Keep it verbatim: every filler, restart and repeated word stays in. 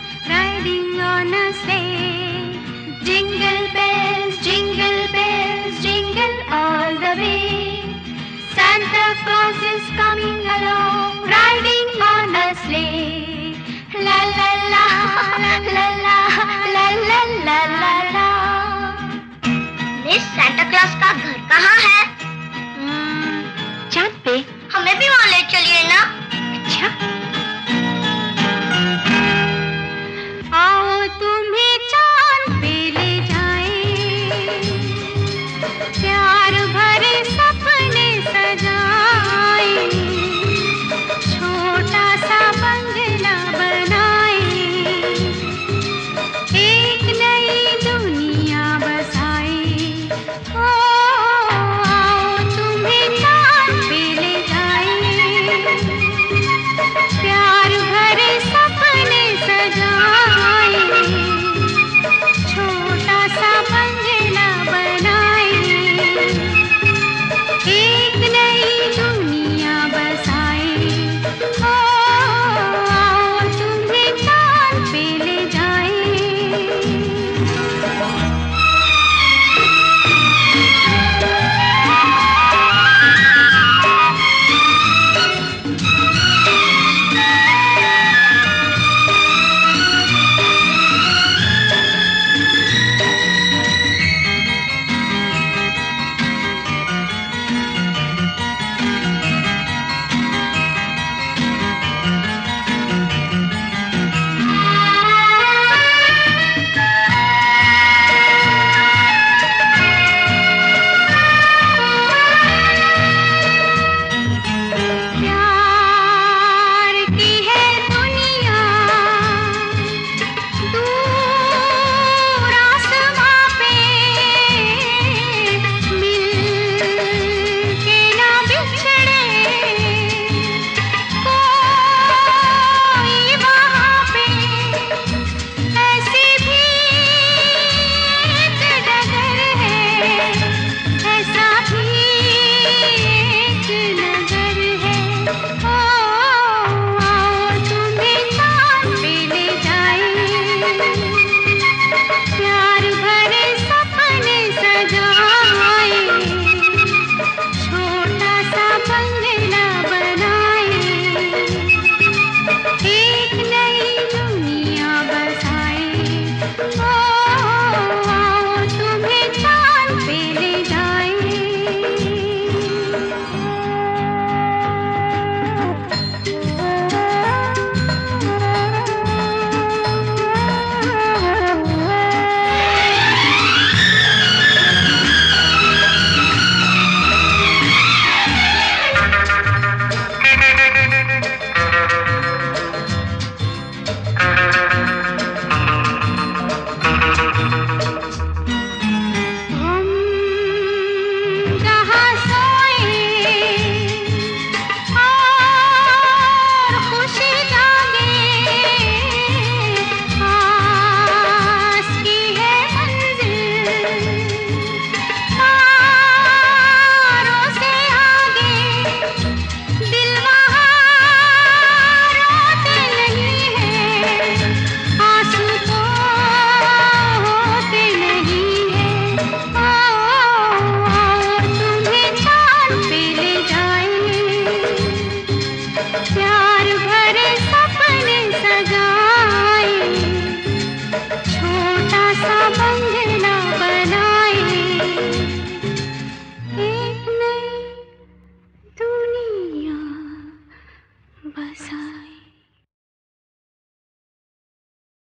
riding on a sleigh. Jingle bells, jingle bells, jingle all the way. Santa Claus is coming along, riding on a sleigh. La la la, la la la, la la la la la. Miss, Santa Claus का घर कहाँ है? चाँद पे। हमें भी वहाँ ले चलिए ना। अच्छा।